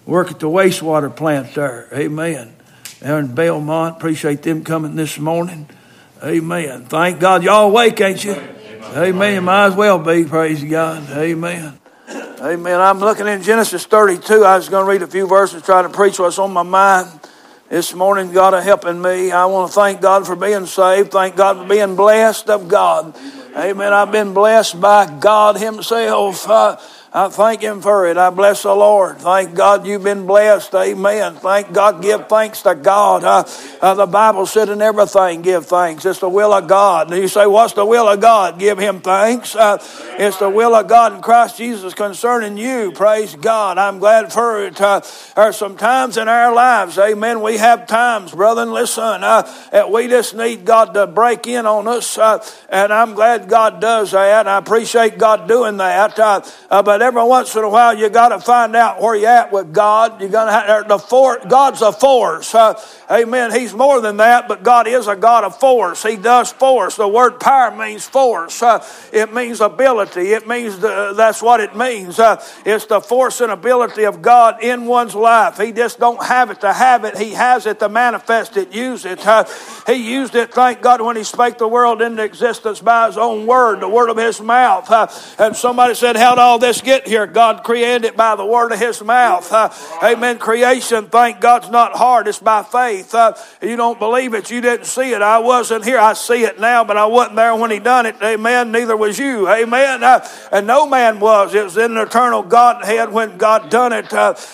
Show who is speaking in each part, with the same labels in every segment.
Speaker 1: work at the wastewater plant there. Amen. They're in Belmont. Appreciate them coming this morning. Amen. Thank God. Y'all awake, ain't you? Amen. Might as well be. Praise God. Amen. Amen. I'm looking in Genesis 32. I was going to read a few verses, try to preach what's on my mind this morning. God is helping me. I want to thank God for being saved. Thank God for being blessed of God. Amen. I've been blessed by God himself. I thank him for it. I bless the Lord. Thank God you've been blessed. Amen. Thank God. Give thanks to God. The Bible said in everything, give thanks. It's the will of God. And you say, what's the will of God? Give him thanks. It's the will of God in Christ Jesus concerning you. Praise God. I'm glad for it. There are some times in our lives, amen, we have times, brethren, listen, we just need God to break in on us. And I'm glad God does that. I appreciate God doing that. But every once in a while, you got to find out where you're at with God. You're gonna have God's a force. Amen. He's more than that, but God is a God of force. He does force. The word power means force. It means ability. It means that's what it means. It's the force and ability of God in one's life. He just don't have it to have it. He has it to manifest it, use it. He used it, thank God, when he spake the world into existence by his own word, the word of his mouth. And somebody said, how'd all this get here? God created it by the word of his mouth. Amen. Creation, thank God's not hard. It's by faith. You don't believe it. You didn't see it. I wasn't here. I see it now, but I wasn't there when he done it. Amen. Neither was you. Amen. And no man was. It was in an eternal Godhead when God done it.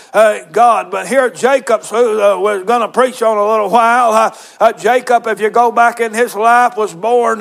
Speaker 1: God. But here Jacob, who was going to preach on a little while. Jacob, if you go back in his life, was born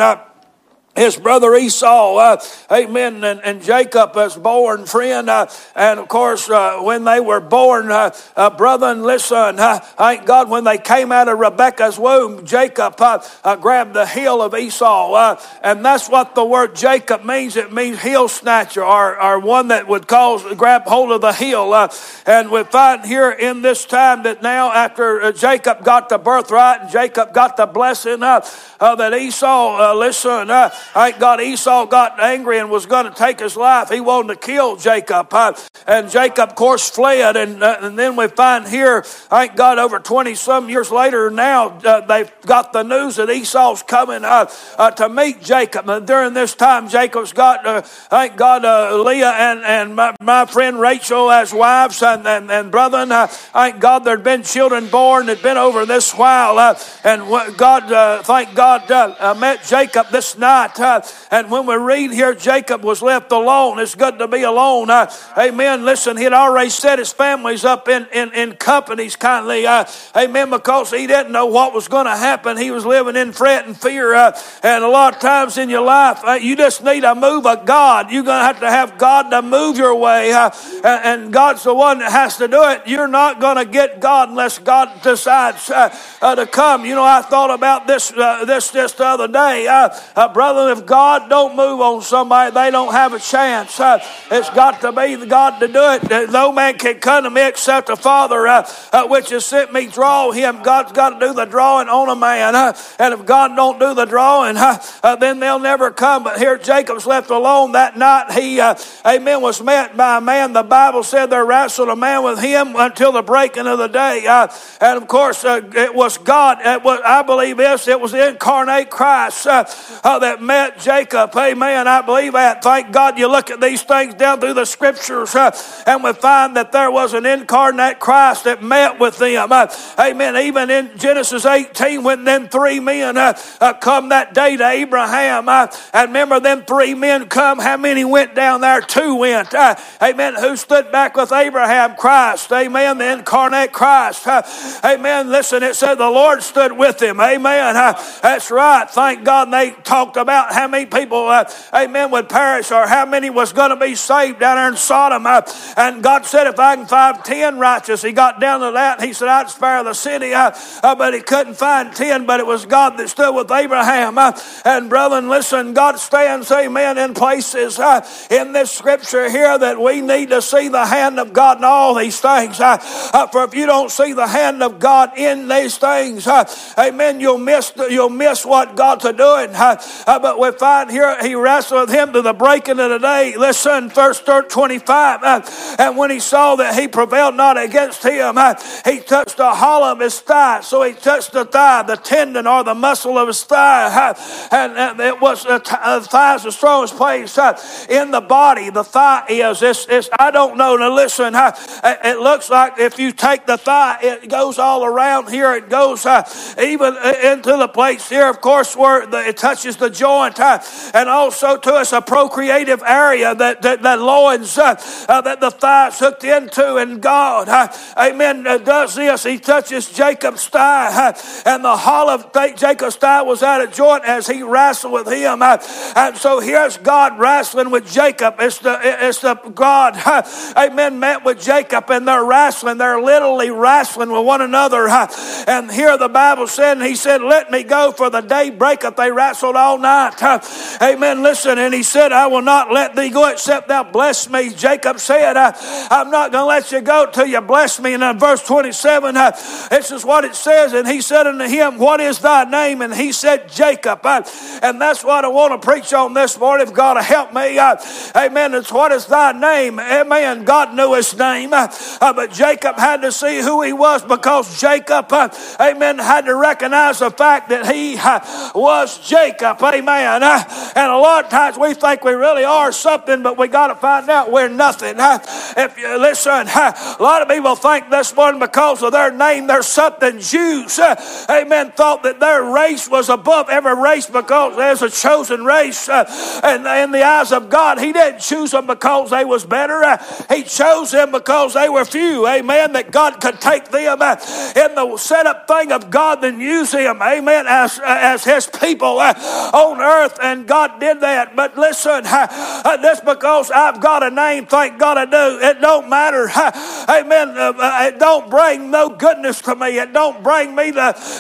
Speaker 1: his brother Esau, amen, and Jacob was born, friend, and of course, when they were born, brother, and listen, thank God, when they came out of Rebekah's womb, Jacob grabbed the heel of Esau, and that's what the word Jacob means. It means heel snatcher, or one that would grab hold of the heel, and we find here in this time that now, after Jacob got the birthright, and Jacob got the blessing, that Esau, listen, thank God Esau got angry and was going to take his life. He wanted to kill Jacob. And Jacob, of course, fled. And then we find here, thank God, over 20-some years later now, they've got the news that Esau's coming to meet Jacob. And during this time, Jacob's got, thank God, Leah and my friend Rachel as wives. And brethren, thank God, there'd been children born. It'd been over this while. And God, thank God, met Jacob this night. And when we read here, Jacob was left alone. It's good to be alone. Amen. Listen, he'd already set his families up in companies kindly. Amen. Because he didn't know what was going to happen. He was living in fret and fear. And a lot of times in your life, you just need a move of God. You're going to have God to move your way. And God's the one that has to do it. You're not going to get God unless God decides to come. You know, I thought about this just the other day. Brother, if God don't move on somebody, they don't have a chance. It's got to be the God to do it. No man can come to me except the Father, which has sent me, draw him. God's got to do the drawing on a man. And if God don't do the drawing, then they'll never come. But here Jacob's left alone that night. He, amen, was met by a man. The Bible said there wrestled a man with him until the breaking of the day. And of course, it was God. I believe this. It was the incarnate Christ that met Jacob. Amen. I believe that. Thank God you look at these things down through the scriptures and we find that there was an incarnate Christ that met with them. Amen. Even in Genesis 18 when them three men come that day to Abraham. And remember them three men come. How many went down there? Two went. Amen. Who stood back with Abraham? Christ. Amen. The incarnate Christ. Amen. Listen, it said the Lord stood with him. Amen. That's right. Thank God. And they talked about how many people, amen, would perish or how many was going to be saved down there in Sodom. And God said, if I can find 10 righteous, he got down to that. And he said, I'd spare the city. But he couldn't find 10, but it was God that stood with Abraham. And brethren, listen, God stands, amen, in places in this scripture here that we need to see the hand of God in all these things. For if you don't see the hand of God in these things, amen, you'll miss what God's doing. But we find here he wrestled with him to the breaking of the day. Listen, verse 25. And when he saw that he prevailed not against him, he touched the hollow of his thigh. So he touched the thigh, the tendon or the muscle of his thigh. And it was the thigh is the strongest place in the body. The thigh is. I don't know. Now listen, it looks like if you take the thigh, it goes all around here. It goes even into the place here, of course, where it touches the joint. And also to us a procreative area that loins, that the thigh is hooked into. And God, amen, does this. He touches Jacob's thigh. And the hollow of Jacob's thigh was out of joint as he wrestled with him. And so here's God wrestling with Jacob. It's the God, amen, met with Jacob, and they're wrestling. They're literally wrestling with one another. And here the Bible said, and he said, let me go, for the day breaketh. They wrestled all night. Amen. Listen, and he said, I will not let thee go except thou bless me. Jacob said, I'm not going to let you go till you bless me. And in verse 27, this is what it says. And he said unto him, what is thy name? And he said, Jacob. And that's what I want to preach on this morning. If God will help me. Amen. It's what is thy name? Amen. God knew his name. But Jacob had to see who he was, because Jacob, amen, had to recognize the fact that he was Jacob. Amen. And a lot of times we think we really are something, but we got to find out we're nothing. If you listen, a lot of people think this morning because of their name they're something. Jews, amen, thought that their race was above every race because there's a chosen race. And in the eyes of God, he didn't choose them because they was better. He chose them because they were few. Amen. That God could take them in the set up thing of God, then use them. Amen. As his people on earth. And God did that. But listen, just because I've got a name, thank God I do, it don't matter. Amen. It don't bring no goodness to me. It don't bring me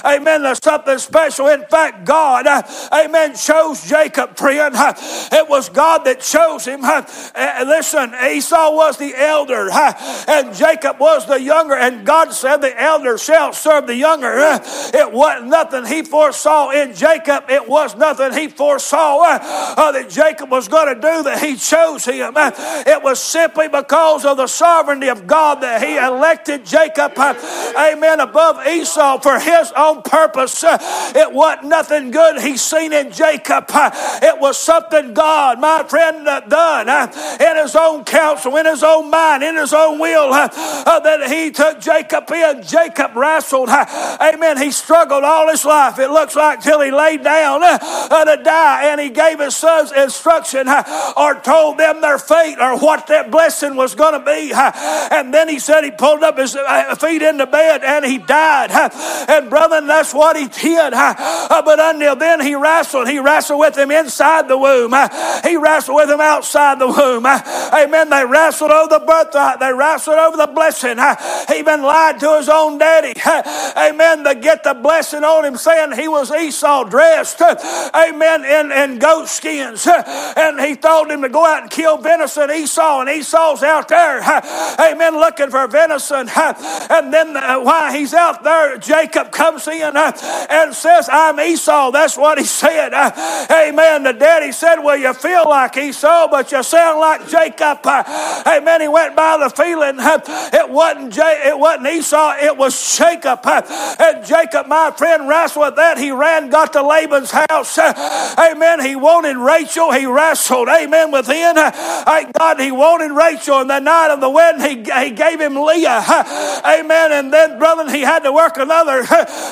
Speaker 1: to something special. In fact, God, amen, chose Jacob, friend. It was God that chose him. Listen, Esau was the elder, and Jacob was the younger. And God said, the elder shall serve the younger. It wasn't nothing he foresaw in Jacob. It was nothing he foresaw that Jacob was going to do that he chose him. It was simply because of the sovereignty of God that he elected Jacob, amen, above Esau for his own purpose. It wasn't nothing good he seen in Jacob. It was something God, my friend, done in his own counsel, in his own mind, in his own will, that he took Jacob in. Jacob wrestled. Amen. He struggled all his life. It looks like till he laid down to die, and he gave his sons instruction or told them their fate or what their blessing was going to be. And then he said he pulled up his feet into bed and he died. And brethren, that's what he did. But until then he wrestled. He wrestled with him inside the womb. He wrestled with him outside the womb. Amen. They wrestled over the birthright. They wrestled over the blessing. He even lied to his own daddy. Amen. To get the blessing on him, saying he was Esau dressed. Amen. In goat skins. And he told him to go out and kill venison, Esau. And Esau's out there. Amen. Looking for venison. And then while he's out there, Jacob comes in and says, I'm Esau. That's what he said. Amen. The daddy said, well, you feel like Esau, but you sound like Jacob. Amen. He went by the feeling. It wasn't Esau. It was Jacob. And Jacob, my friend, wrestled with that. He ran, got to Laban's house. Amen. He wanted Rachel. He wrestled. Amen. Within. Thank God he wanted Rachel. And the night of the wedding, he gave him Leah. Amen. And then, brother, he had to work another,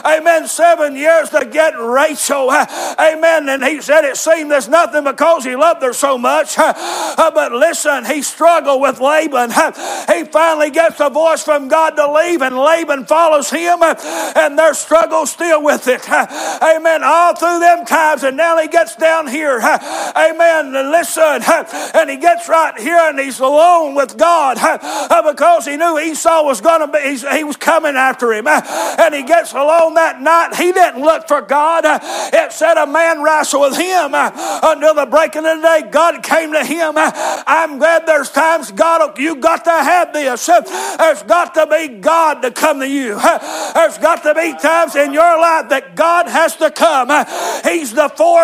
Speaker 1: 7 years to get Rachel. Amen. And he said it seemed there's nothing because he loved her so much. But listen, he struggled with Laban. He finally gets a voice from God to leave, and Laban follows him, and their struggle still with it. Amen. All through them times, and now he gets down here. Amen. Listen, and he gets right here, and he's alone with God because he knew Esau was going to be, he was coming after him. And he gets alone that night. He didn't look for God. It said a man wrestled with him until the breaking of the day. God came to him. I'm glad there's times God, you got to have this. There's got to be God to come to you. There's got to be times in your life that God has to come. He's the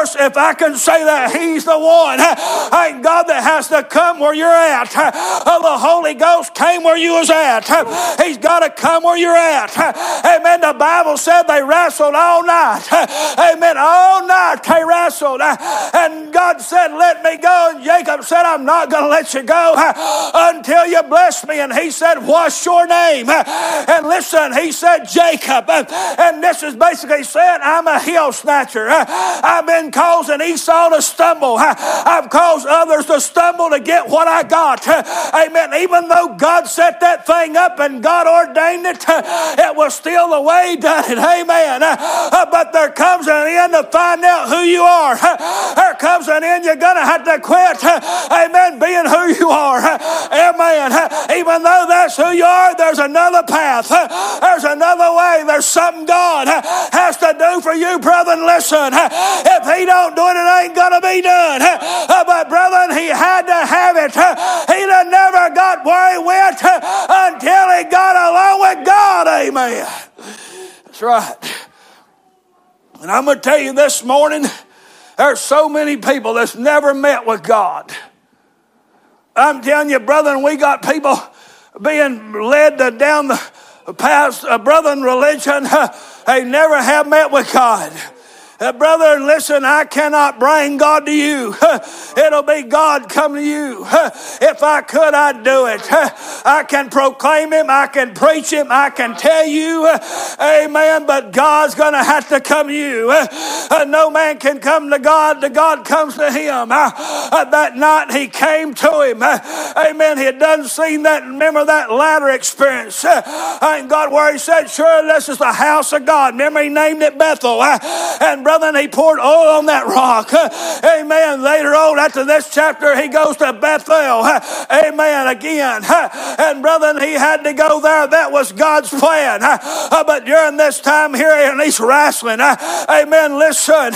Speaker 1: course, if I can say that, He's the one, thank God, that has to come where you're at. The Holy Ghost came where you was at. He's got to come where you're at. Amen. The Bible said they wrestled all night. Amen. All night they wrestled. And God said, let me go. And Jacob said, I'm not going to let you go until you bless me. And he said, what's your name? And listen, he said, Jacob. And this is basically saying, I'm a heel snatcher. I've been causing Esau to stumble. I've caused others to stumble to get what I got. Amen. Even though God set that thing up and God ordained it, it was still the way He done it. Amen. But there comes an end to find out who you are. There comes an end you're going to have to quit. Amen. Being who you are. Amen. Even though that's who you are, there's another path. There's another way. There's something God has to do for you, brethren. Listen, if He don't do it, it ain't going to be done. But brethren, He had to have it. He'd have never got where He went until He got along with God. Amen. That's right. And I'm going to tell you this morning, there's so many people that's never met with God. I'm telling you, brethren, we got people being led down the path of brethren religion. They never have met with God. Brother, listen, I cannot bring God to you. It'll be God come to you. If I could, I'd do it. I can proclaim Him. I can preach Him. I can tell you. Amen. But God's going to have to come to you. No man can come to God. The God comes to him. That night He came to him. Amen. He had done seen that. Remember that ladder experience. Thank God, where He said, sure, this is the house of God. Remember, He named it Bethel. And brother, He poured oil on that rock. Amen. Later on, after this chapter, He goes to Bethel. Amen. Again. And brother, He had to go there. That was God's plan. But during this time here, and He's wrestling. Amen. Listen,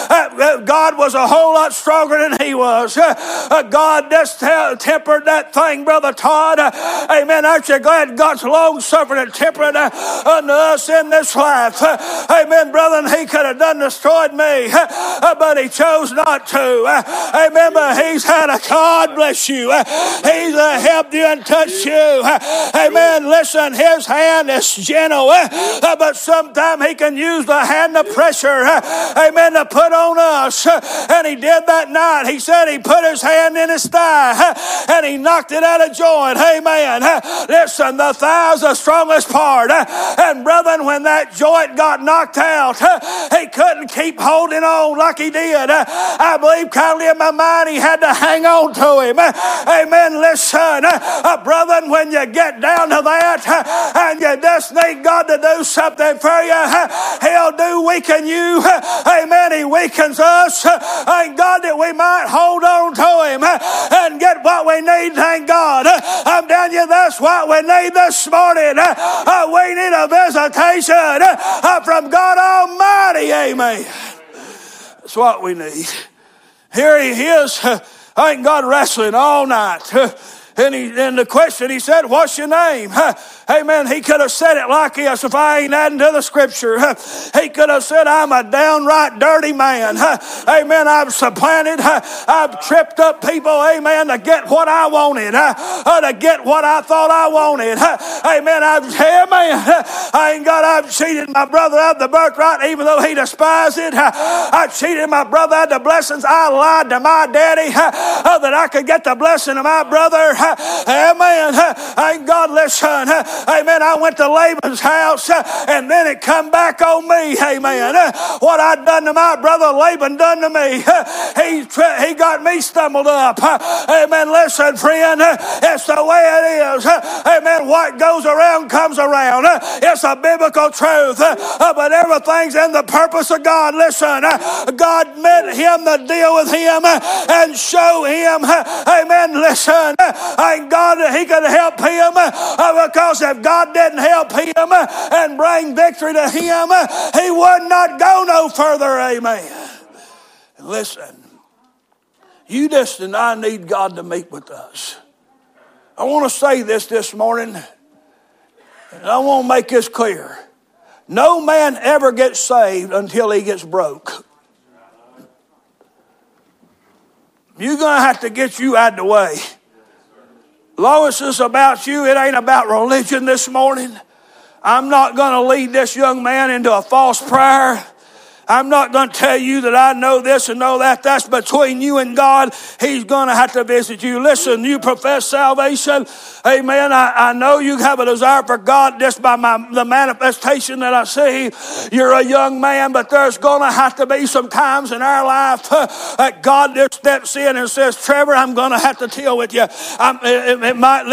Speaker 1: God was a whole lot stronger than he was. God just tempered that thing, Brother Todd. Amen. Aren't you glad God's long suffering and temperate unto us in this life? Amen, brother. He could have done destroyed me, but He chose not to. Amen. But He's had a God bless you. He's helped you and touched you. Amen. Listen, His hand is gentle, but sometimes He can use the hand of pressure. Amen. To put on us. And He did that night. He said He put His hand in his thigh and He knocked it out of joint. Amen. Listen, the thigh is the strongest part. And brethren, when that joint got knocked out, He couldn't keep holding on like he did. I believe kindly in my mind He had to hang on to him. Amen. Listen, brethren, when you get down to that and you just need God to do something for you, He'll weaken you. Amen. He weakens us. Thank God that we might hold on to Him and get what we need. Thank God. I'm telling you, that's what we need this morning. We need a visitation from God Almighty. Amen. That's what we need. Here He is. Thank God, wrestling all night. And the question, He said, what's your name? Amen. He could have said it like this if I ain't adding to the scripture. He could have said, I'm a downright dirty man. Amen. I've supplanted. I've tripped up people. Amen. To get what I wanted. To get what I thought I wanted. Amen. I've cheated my brother out of the birthright even though he despised it. I cheated my brother out of the blessings. I lied to my daddy that I could get the blessing of my brother. Amen. Thank God, listen. Amen. I went to Laban's house and then it come back on me. Amen. What I'd done to my brother, Laban done to me. He got me stumbled up. Amen. Listen, friend, it's the way it is. Amen. What goes around comes around. It's a biblical truth. But everything's in the purpose of God. Listen, God meant him to deal with him and show him. Amen. Listen, thank God that he could help him because if God didn't help him and bring victory to him, he would not go no further. Amen. Listen, you just and I need God to meet with us. I want to say this morning, and I want to make this clear. No man ever gets saved until he gets broke. You're going to have to get you out of the way. Lois, it's about you. It ain't about religion this morning. I'm not going to lead this young man into a false prayer. I'm not going to tell you that I know this and know that. That's between you and God. He's going to have to visit you. Listen, you profess salvation. Amen. I know you have a desire for God just by the manifestation that I see. You're a young man, but there's going to have to be some times in our life that God just steps in and says, Trevor, I'm going to have to deal with you. It might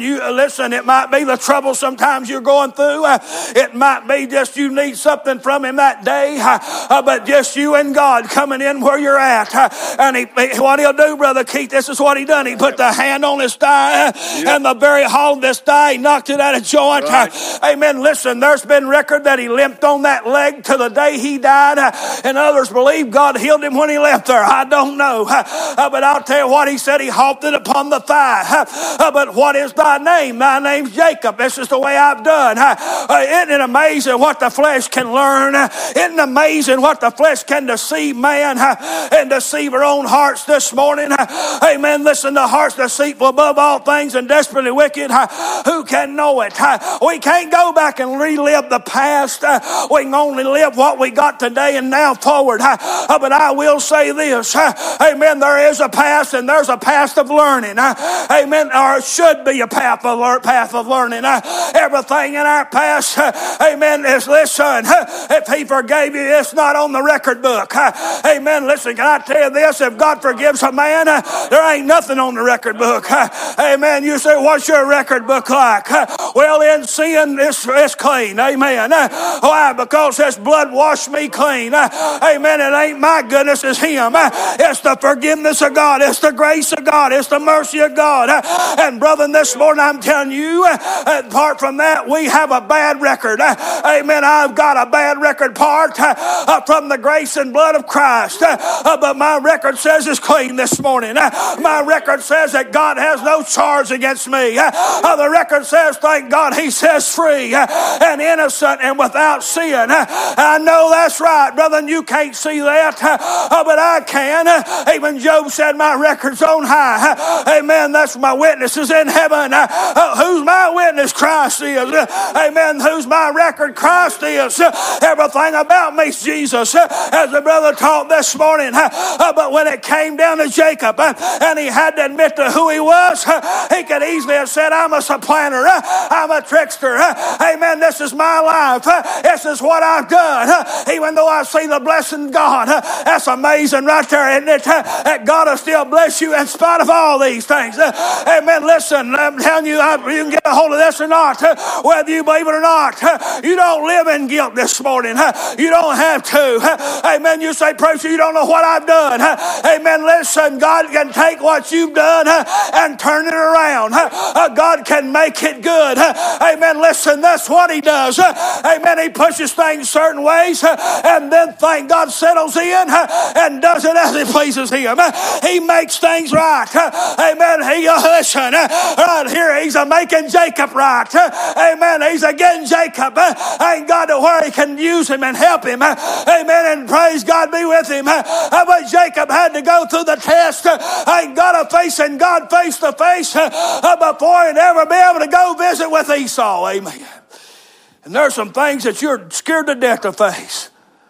Speaker 1: it might be the trouble sometimes you're going through. It might be just you need something from him that day. But just you and God coming in where you're at. And what he'll do, Brother Keith, this is what he done. He put the hand on his thigh and the very hollow of this thigh, he knocked it out of joint. Right. Amen. Listen, there's been record that he limped on that leg to the day he died. And others believe God healed him when he left there. I don't know. But I'll tell you what he said. He hopped it upon the thigh. But what is thy name? My name's Jacob. This is the way I've done. Isn't it amazing what the flesh can learn? Isn't it amazing what the flesh can deceive man and deceive our own hearts this morning? Amen. Listen, the heart's deceitful above all things and desperately wicked. Who can know it? We can't go back and relive the past. We can only live what we got today and now forward. But I will say this. Amen. There is a past and there's a past of learning. Amen. Or should be a path of learning. Everything in our past, amen, is listen. If he forgave you, it's not on the record book. Amen. Listen, can I tell you this? If God forgives a man, there ain't nothing on the record book. Amen. You say, what's your record book like? Well, in sin, it's clean. Amen. Why? Because his blood washed me clean. Amen. It ain't my goodness, it's him. It's the forgiveness of God. It's the grace of God. It's the mercy of God. And brother, this morning I'm telling you, apart from that, we have a bad record. Amen. I've got a bad record part from the grace and blood of Christ. But my record says it's clean this morning. My record says that God has no charge against me. The record says, thank God, he says free and innocent and without sin. I know that's right, brother, and you can't see that, but I can. Even Job said, my record's on high. Amen. That's my witnesses in heaven. Who's my witness? Christ is. Amen. Who's my record? Christ is. Everything about me's Jesus, as the brother taught this morning. But when it came down to Jacob and he had to admit to who he was, he could easily have said, I'm a supplanter. I'm a trickster. Amen. This is my life. This is what I've done. Even though I see the blessing of God, that's amazing right there, isn't it? That God will still bless you in spite of all these things. Amen. Listen, I'm telling you, you can get a hold of this or not, whether you believe it or not. You don't live in guilt this morning. You don't have to. Amen. You say, preacher, you don't know what I've done. Amen. Listen, God can take what you've done and turn it around. God can make it good. Amen. Listen, that's what he does. Amen. He pushes things certain ways and then thank God settles in and does it as he pleases him. He makes things right. Amen. Listen, right here, he's making Jacob right. Amen. He's getting Jacob. Ain't God to where he can use him and help him. Amen. And praise God be with him. But Jacob had to go through the test. Ain't God facing God face to face before he'd ever be able to go visit with Esau. Amen. And there's some things that you're scared to death to face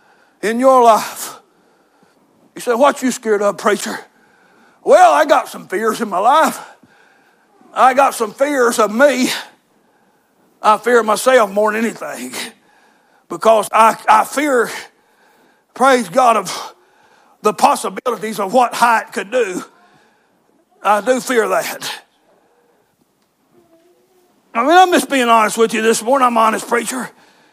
Speaker 1: in your life. You say, what you scared of, preacher? Well, I got some fears in my life. I got some fears of me. I fear myself more than anything. Because I fear, praise God, of the possibilities of what height could do. I do fear that. I mean, I'm just being honest with you this morning. I'm an honest preacher.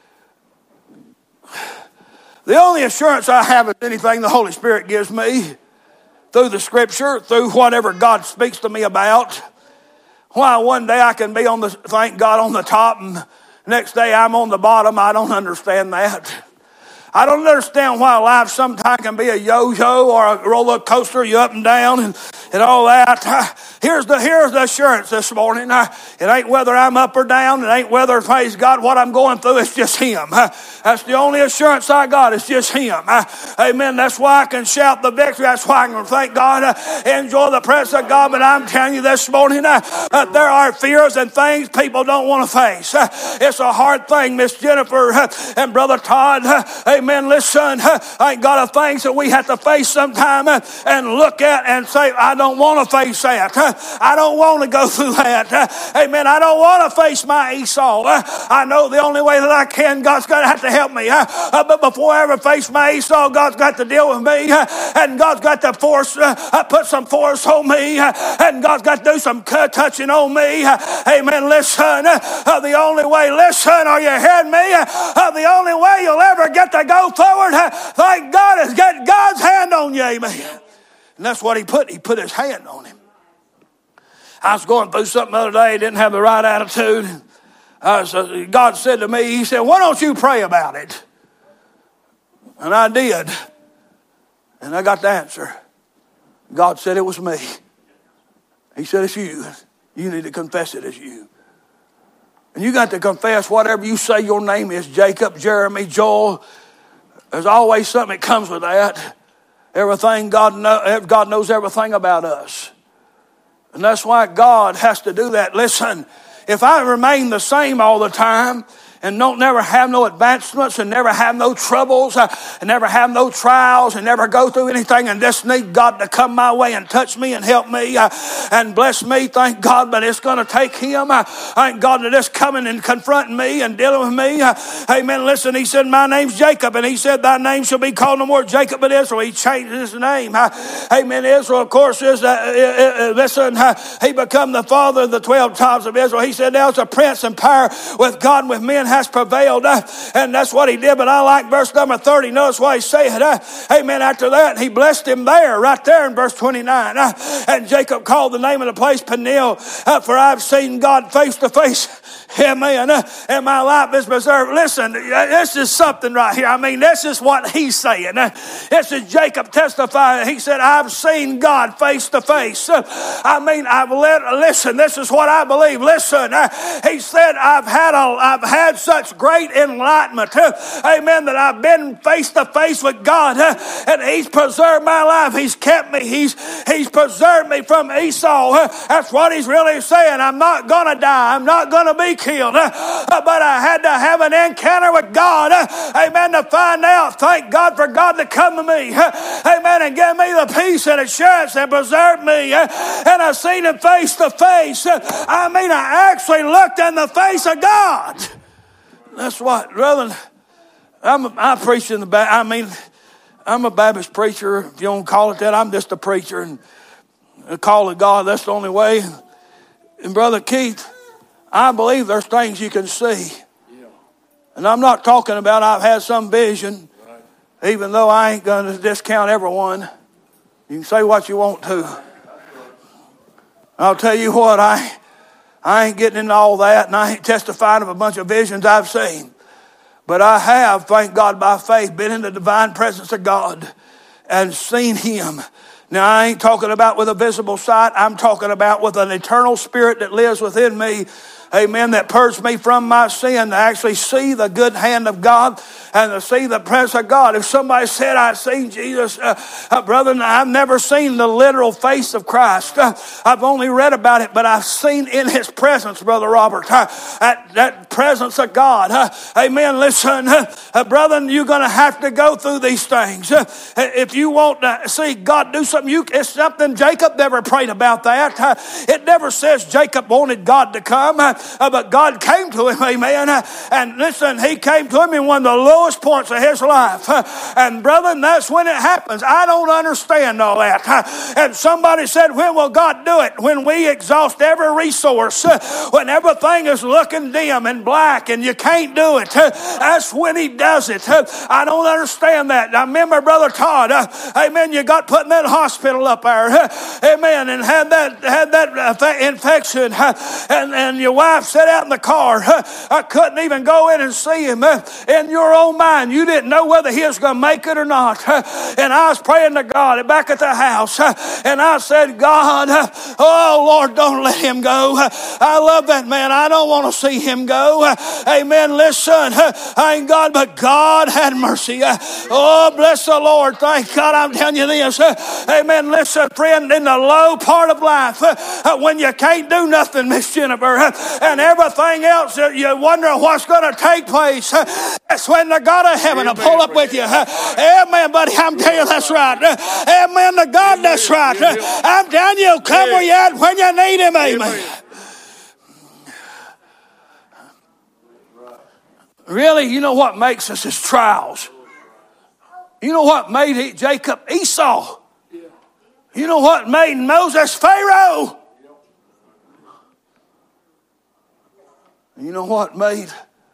Speaker 1: The only assurance I have is anything the Holy Spirit gives me through the Scripture, through whatever God speaks to me about. Why one day I can be thank God, on the top, and next day I'm on the bottom. I don't understand that. I don't understand why life sometimes can be a yo-yo or a roller coaster, you up and down and all that. Here's the assurance this morning. It ain't whether I'm up or down. It ain't whether, praise God, what I'm going through. It's just Him. That's the only assurance I got. It's just Him. Amen. That's why I can shout the victory. That's why I can thank God, enjoy the presence of God. But I'm telling you this morning, there are fears and things people don't want to face. It's a hard thing, Miss Jennifer and Brother Todd. Amen. Listen, ain't got a things that we have to face sometime and look at and say, I don't want to face that. I don't want to go through that. Amen. I don't want to face my Esau. I know the only way that I can, God's going to have to help me. But before I ever face my Esau, God's got to deal with me. And God's got to put some force on me. And God's got to do some touching on me. Amen. Listen, the only way, are you hearing me? The only way you'll ever get to go forward, thank God, is get God's hand on you. Amen. And that's what He put His hand on him. I was going through something the other day, didn't have the right attitude. God said to me, He said, why don't you pray about it? And I did. And I got the answer. God said it was me. He said, it's you. You need to confess it as you. And you got to confess whatever you say your name is, Jacob, Jeremy, Joel. There's always something that comes with that. Everything, God knows everything about us. And that's why God has to do that. Listen, if I remain the same all the time and never have no advancements and never have no troubles and never have no trials and never go through anything and just need God to come my way and touch me and help me and bless me, thank God, but it's going to take Him. Thank God to just coming and confronting me and dealing with me. Amen. Listen, He said, my name's Jacob, and He said, thy name shall be called no more Jacob but Israel. He changed his name. Amen. Israel, of course, is, listen, he become the father of the 12 tribes of Israel. He said, there's a prince and power with God and with men has prevailed, and that's what he did. But I like verse number 30. Notice what he said. Amen. After that, he blessed him right there in verse 29. And Jacob called the name of the place Peniel, for I've seen God face to face. Amen. And my life is preserved. Listen, this is something right here. I mean, this is what he's saying. This is Jacob testifying. He said, I've seen God face to face. I mean, listen, this is what I believe. Listen, he said, I've had such great enlightenment. Amen. That I've been face to face with God, and He's preserved my life. He's kept me. He's preserved me from Esau. That's what he's really saying. I'm not going to die. I'm not going to be killed. But I had to have an encounter with God. Amen. To find out. Thank God for God to come to me. Amen. And give me the peace and assurance and preserve me. And I seen Him face to face. I mean, I actually looked in the face of God. That's what, brother. I preach in the back. I mean, I'm a Baptist preacher. If you don't call it that, I'm just a preacher. And I call it God. That's the only way. And Brother Keith, I believe there's things you can see. And I'm not talking about I've had some vision, even though I ain't going to discount everyone. You can say what you want to. I'll tell you what, I ain't getting into all that, and I ain't testifying of a bunch of visions I've seen. But I have, thank God by faith, been in the divine presence of God and seen Him. Now, I ain't talking about with a visible sight. I'm talking about with an eternal spirit that lives within me. Amen. That purged me from my sin, to actually see the good hand of God and to see the presence of God. If somebody said, I've seen Jesus, brother, I've never seen the literal face of Christ. I've only read about it, but I've seen in His presence, Brother Robert, that presence of God. Amen. Listen, brother, you're going to have to go through these things. If you want to see God do something, it's something Jacob never prayed about that. It never says Jacob wanted God to come. But God came to him, amen. And listen, He came to him in one of the lowest points of his life. And brother, that's when it happens. I don't understand all that. And somebody said, when will God do it? When we exhaust every resource, when everything is looking dim and black and you can't do it. That's when He does it. I don't understand that. I remember Brother Todd, amen, you got put in that hospital up there, amen, and had that infection, and your wife wife sat out in the car. I couldn't even go in and see him. In your own mind, you didn't know whether he was going to make it or not. And I was praying to God back at the house. And I said, God, oh Lord, don't let him go. I love that man. I don't want to see him go. Amen. Listen, I ain't God, but God had mercy. Oh, bless the Lord. Thank God I'm telling you this. Amen. Listen, friend, in the low part of life, when you can't do nothing, Miss Jennifer, and everything else, you wonder what's going to take place. That's when the God of heaven will pull up with you. Amen, buddy. I'm telling you, that's right. Amen, to God, that's right. I'm telling you, come where you at when you need him. Amen. Really, you know what makes us is trials. You know what made Jacob Esau? You know what made Moses Pharaoh? You know what made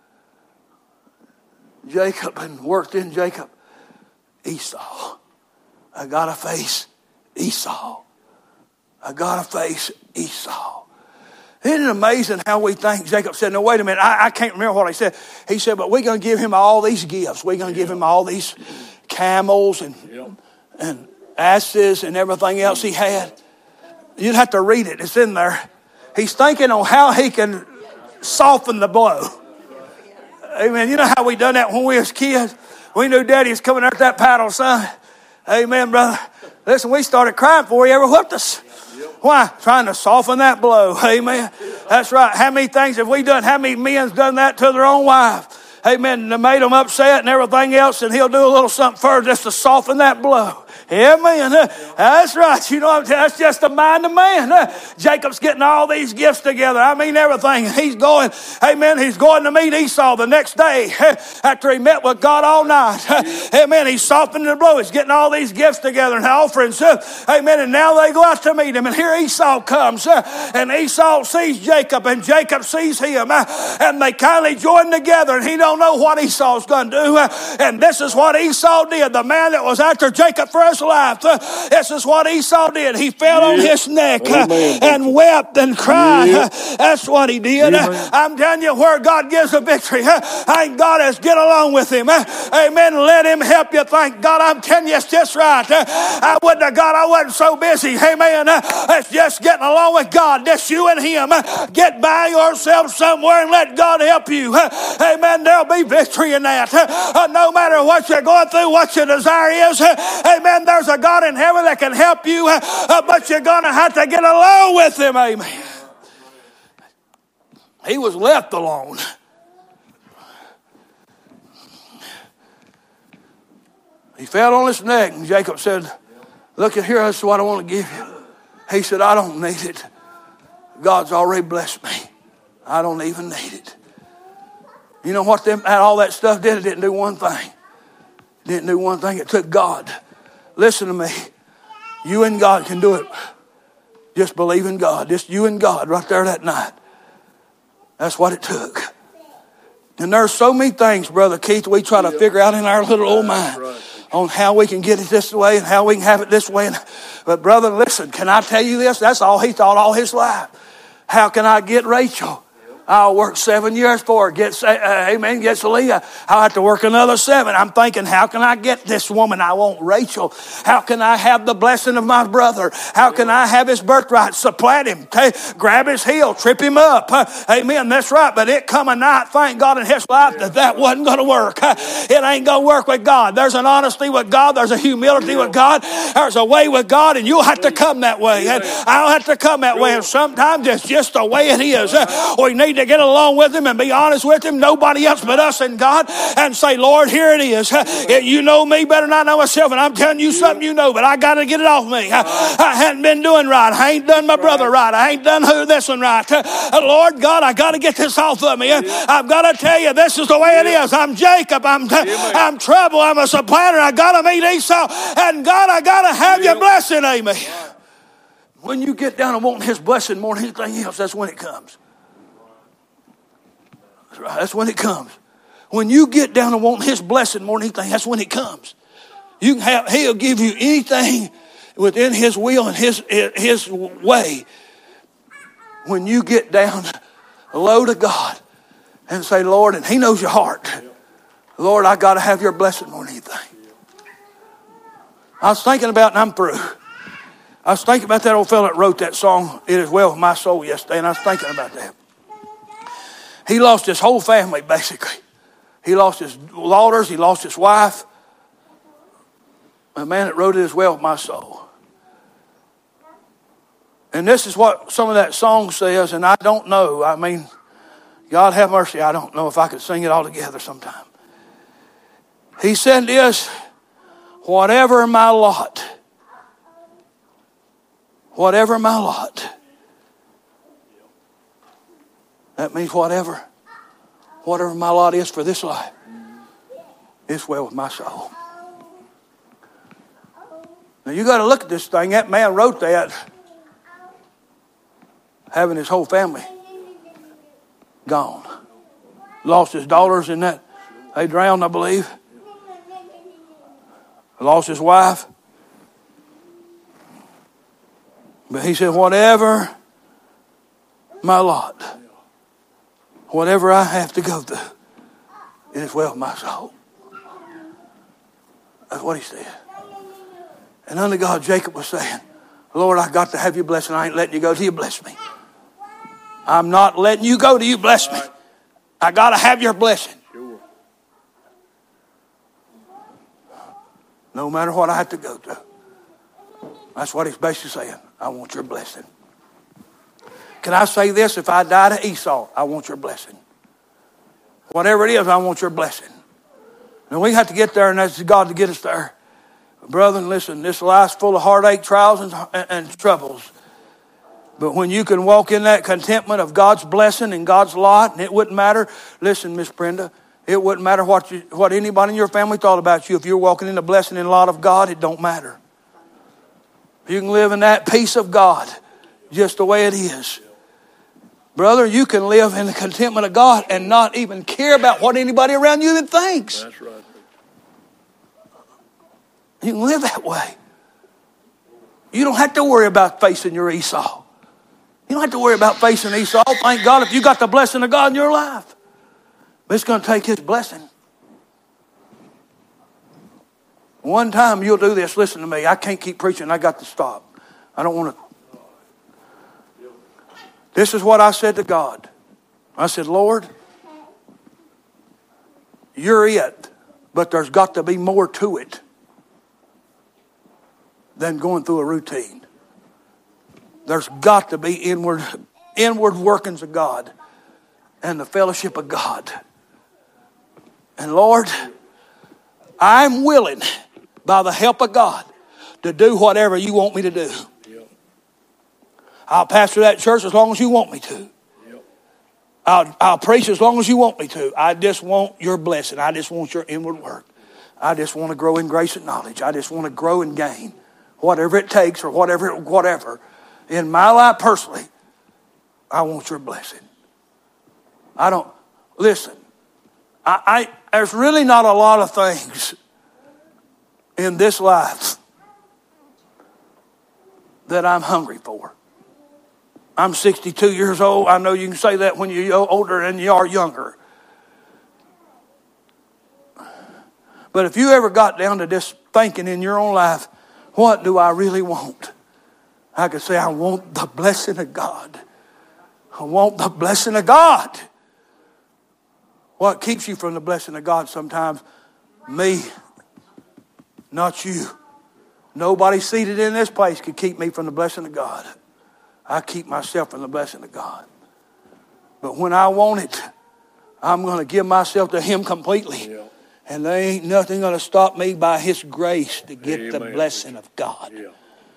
Speaker 1: Jacob and worked in Jacob? Esau. I gotta face Esau. I gotta face Esau. Isn't it amazing how we think? Jacob said, no, wait a minute. I can't remember what he said. He said, but we're going to give him all these gifts. We're going to give him all these camels and asses and everything else he had. You'd have to read it. It's in there. He's thinking on how he can soften the blow. Amen. You know how we done that when we was kids? We knew Daddy was coming out that paddle, son. Amen, brother. Listen, we started crying before he ever whipped us. Why? Trying to soften that blow. Amen. That's right. How many things have we done? How many men's done that to their own wife? Amen. They made them upset and everything else, and he'll do a little something further just to soften that blow. Amen. That's right. You know, that's just the mind of man. Jacob's getting all these gifts together. I mean, everything. He's going, amen, he's going to meet Esau the next day after he met with God all night. Amen. He's softening the blow. He's getting all these gifts together and offerings. Amen. And now they go out to meet him. And here Esau comes. And Esau sees Jacob and Jacob sees him. And they kindly join together. And he don't know what Esau's going to do. And this is what Esau did. The man that was after Jacob for his life. This is what Esau did. He fell on his neck and wept and cried. That's what he did. I'm telling you, where God gives a victory, thank God is get along with him. Amen. Let him help you. Thank God. I'm telling you, it's just right. I wouldn't have God. I wasn't so busy. Amen. It's just getting along with God. Just you and him. Get by yourself somewhere and let God help you. Amen. There'll be victory in that. No matter what you're going through, what your desire is. Amen. There's a God in heaven that can help you, but you're going to have to get along with him. Amen. He was left alone. He fell on his neck, and Jacob said, look at here, that's what I want to give you. He said, I don't need it. God's already blessed me. I don't even need it. You know what all that stuff did? It didn't do one thing. It didn't do one thing. It took God. Listen to me. You and God can do it. Just believe in God. Just you and God right there that night. That's what it took. And there's so many things, Brother Keith, we try to figure out in our little old mind on how we can get it this way and how we can have it this way. But brother, listen, can I tell you this? That's all he thought all his life. How can I get Rachel? I'll work 7 years for her. Amen. Gets Leah. I'll have to work another 7. I'm thinking, how can I get this woman? I want Rachel. How can I have the blessing of my brother? How can I have his birthright? Supplant him. Grab his heel. Trip him up. Amen. That's right. But it come a night, thank God, in his life that wasn't going to work. It ain't going to work with God. There's an honesty with God. There's a humility with God. There's a way with God, and you'll have to come that way. And I'll have to come that way. And sometimes it's just the way it is. We need to get along with him and be honest with him, nobody else but us and God, and say, Lord, here it is. You know me better than I know myself, and I'm telling you something you know, but I got to get it off me. I hadn't been doing right. I ain't done my brother right. I ain't done this one right. Lord God, I got to get this off of me. I've got to tell you, this is the way it is. I'm Jacob. I'm trouble. I'm a supplanter. I got to meet Esau, and God, I got to have your blessing. Amen. When you get down and want his blessing more than anything else, that's when it comes. That's when it comes. When you get down and want his blessing more than anything, that's when it comes. He'll give you anything within his will and his way. When you get down low to God and say, Lord, and He knows your heart. Lord, I got to have your blessing more than anything. I was thinking about, and I'm through. I was thinking about that old fellow that wrote that song, It Is Well With My Soul, yesterday, and I was thinking about that. He lost his whole family, basically. He lost his daughters. He lost his wife. The man that wrote It Is Well With My Soul. And this is what some of that song says, and I don't know. I mean, God have mercy. I don't know if I could sing it all together sometime. He said this, whatever my lot, whatever my lot. That means whatever my lot is for this life, it's well with my soul. Now you got to look at this thing. That man wrote that, having his whole family gone. Lost his daughters in that. They drowned, I believe. Lost his wife. But he said, whatever my lot, whatever I have to go through, it is well with my soul. That's what he said. And under God, Jacob was saying, Lord, I got to have your blessing. I ain't letting you go till you bless me. I'm not letting you go till you bless me. I got to have your blessing. No matter what I have to go through. That's what he's basically saying. I want your blessing. Can I say this? If I die to Esau, I want your blessing. Whatever it is, I want your blessing. And we have to get there, and that's God to get us there. Brethren, listen, this life's full of heartache, trials, and troubles. But when you can walk in that contentment of God's blessing and God's lot, and it wouldn't matter. Listen, Miss Brenda, it wouldn't matter what anybody in your family thought about you. If you're walking in the blessing and lot of God, it don't matter. You can live in that peace of God just the way it is. Brother, you can live in the contentment of God and not even care about what anybody around you even thinks.
Speaker 2: That's right.
Speaker 1: You can live that way. You don't have to worry about facing your Esau. You don't have to worry about facing Esau. Thank God if you got the blessing of God in your life. But it's going to take His blessing. One time you'll do this. Listen to me. I can't keep preaching. I got to stop. I don't want to. This is what I said to God. I said, Lord, you're it, but there's got to be more to it than going through a routine. There's got to be inward workings of God and the fellowship of God. And Lord, I'm willing, by the help of God, to do whatever you want me to do. Yep. I'll pastor that church as long as you want me to. Yep. I'll preach as long as you want me to. I just want your blessing. I just want your inward work. I just want to grow in grace and knowledge. I just want to grow and gain. Whatever it takes or whatever. In my life personally, I want your blessing. Listen, there's really not a lot of things in this life that I'm hungry for. I'm 62 years old. I know you can say that when you're older than you are younger. But if you ever got down to this thinking in your own life, what do I really want? I could say, I want the blessing of God. I want the blessing of God. What keeps you from the blessing of God sometimes? Me, not you. Nobody seated in this place could keep me from the blessing of God. I keep myself from the blessing of God. But when I want it, I'm going to give myself to Him completely. Yeah. And there ain't nothing going to stop me by His grace to get Amen. The blessing of God. Yeah.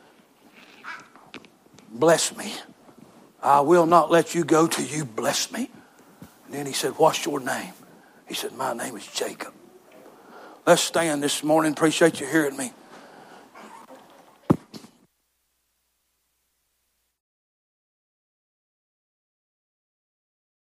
Speaker 1: Bless me. I will not let you go till you bless me. And then he said, what's your name? He said, my name is Jacob. Let's stand this morning. Appreciate you hearing me.